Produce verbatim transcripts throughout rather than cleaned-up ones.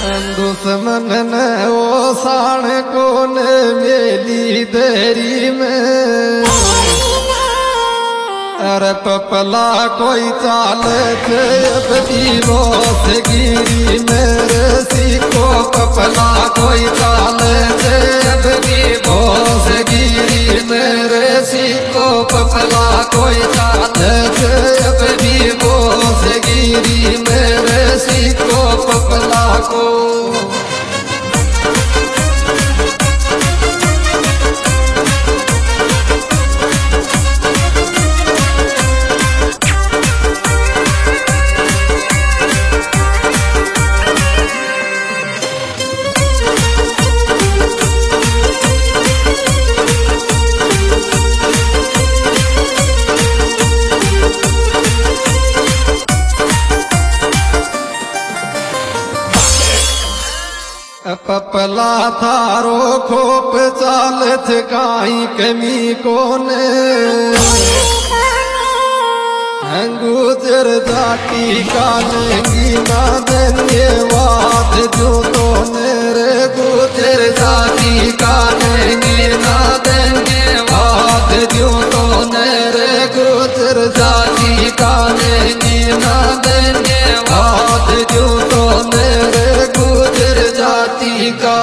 दुश्मन ने वो साण को ने मेली देरी में। अरे पपला कोई चाल थे अब दीवो से गिरी मेरे सीको। पपला कोई चाल थे अब दीवो से गिरी मेरे सीको। पपला कोई चाल थे अब दीवो से गिरी मेरे सीको। पपला को पपला थारो खोप चालत काई कमी कोने। गुजर जाती कानेगी ना धन्यवाद जो तो मेरे। गुजर जाती कानेगी ना धन्यवाद जो तो मेरे। गुजर जाती कानेगी ना धन्यवाद जो तो मेरे। गुजर जाती का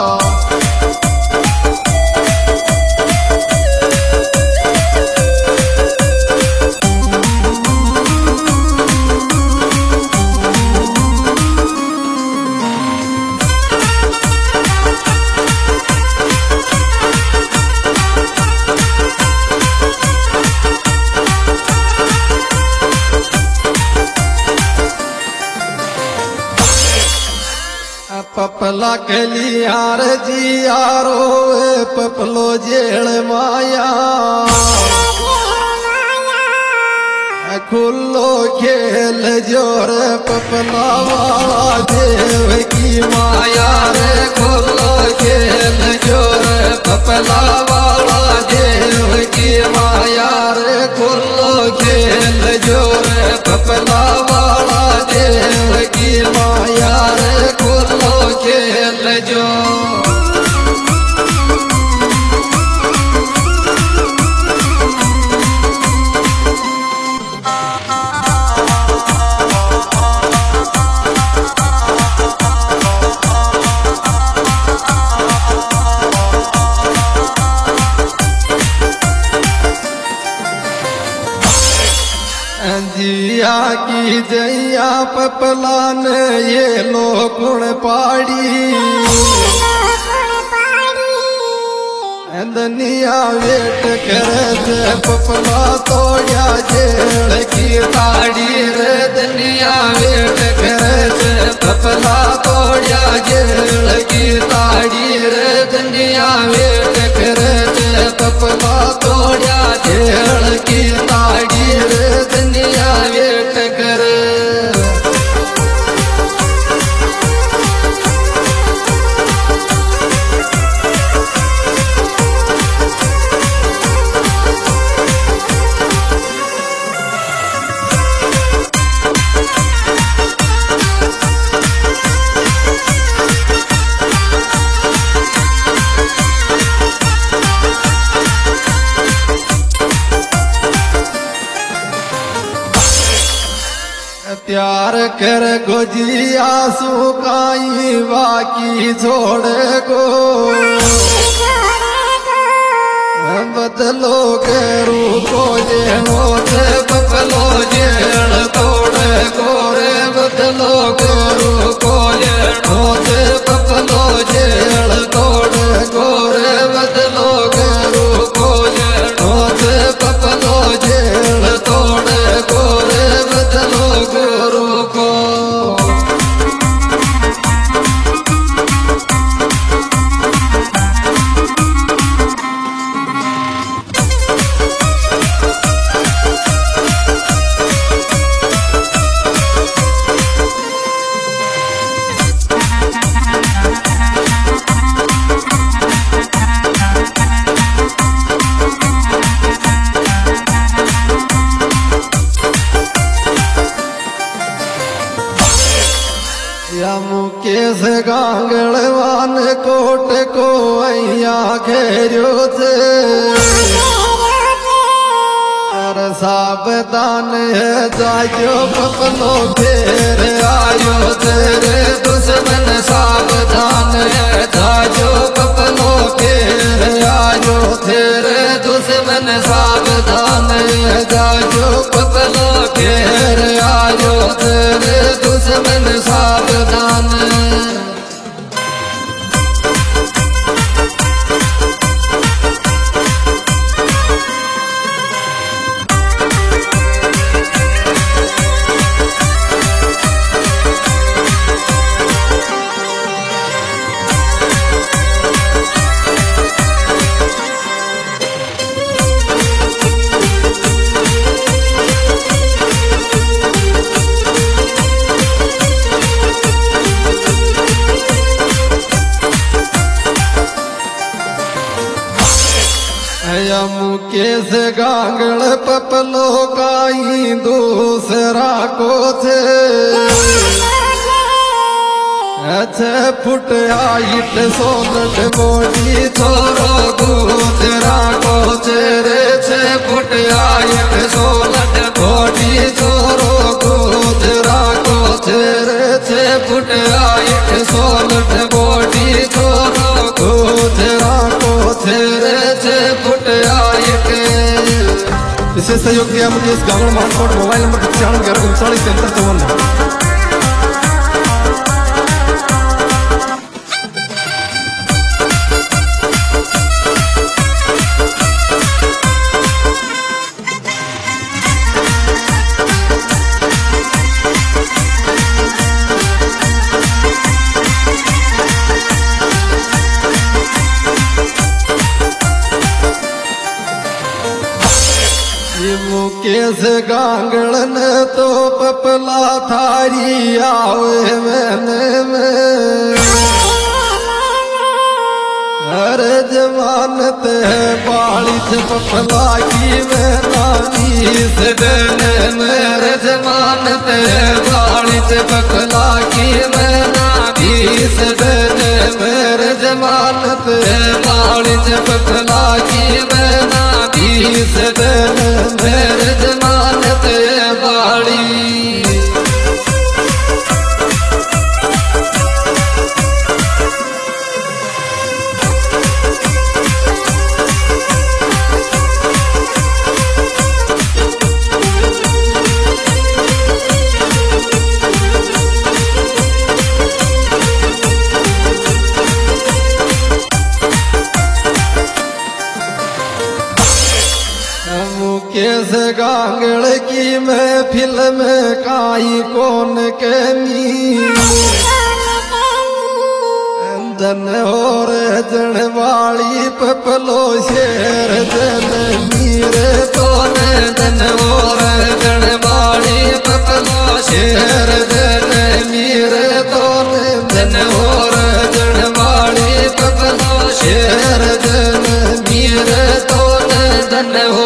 पपला के लियार जी यारो पपलो जेल माया। खुल्लो खेल जोर पपला वाला देव की माया रे। खुल्लो खेल जोर पपला वाला देव की माया रे। खुल्लो खेल जोर पपला वाला देव की माया रे। खुल्लो खेल जो जिया की जैया पपला ने ये लोकुण पाड़ी। दुनिया वेट करे थे पपला तोड़िया जेल की ताड़ी रे। दुनिया वेट करे थे पपला तोड़िया जेल की ताड़ी रे। दुनिया वेट करे थे पपला तोड़िया जेल की ताड़ी रे। दुनिया वेट करे प्यार कर गोजी आंसू काई बाकी छोड़ को। बदलो के रूपो जे होते पपलो जेल तोड़ गोरे। बदलो के रूपो जे होते पपलो जेल तोड़ गोरे। बदलो के रूपो जे होते पपलो जेल तोड़ गोरे। बदलो गुरु को से गांगड़वान कोट को अया घेरो थे सावधान है जायो पपलो घेर आयो तेरे दुश्मन सावधान है जायो पपलो घेर आयो तेरे दुश्मन सावधान है जायो पपलो घेर आयो तेरे दुश्मन सावधान। मुकेश गांगड़ पपलो काई दूसरा को थे अच्छे फुट आइट सोलट मोटी छोरो दूसरा को तेरे छे फुट आइट सोलट मोटी छोरो दूसरा को तेरे छे फुट आइट सोलट मोटी छोरो दूसरा को तेरे छे फुट आइट। विशेष सहयोग दिया मुझे इस गांगड़ मानकोट मोबाइल नंबर पचानवे ग्यारह उनचालीस तैंतर चौवन। मुकेश गांगड़न तो पपला थारी आवे मैंने में हर जमानत है बालिश पपला की मैं नानीस देने मेरे जमानत है बालिश पपला की मैं नानीस देने मेरे जमानत है बालिश पपला की मैं नानीस देने मेरे जमानत है बाड़ी। मुकेश गांगड़ की महफिल में काई कौन कमी जन और जन वाली पपलो शेर जन मीरे तो जन और जन वाली पपलो शेर जन मीरे तो जन और जन वाली पपलो शेर जन मीरे तो जन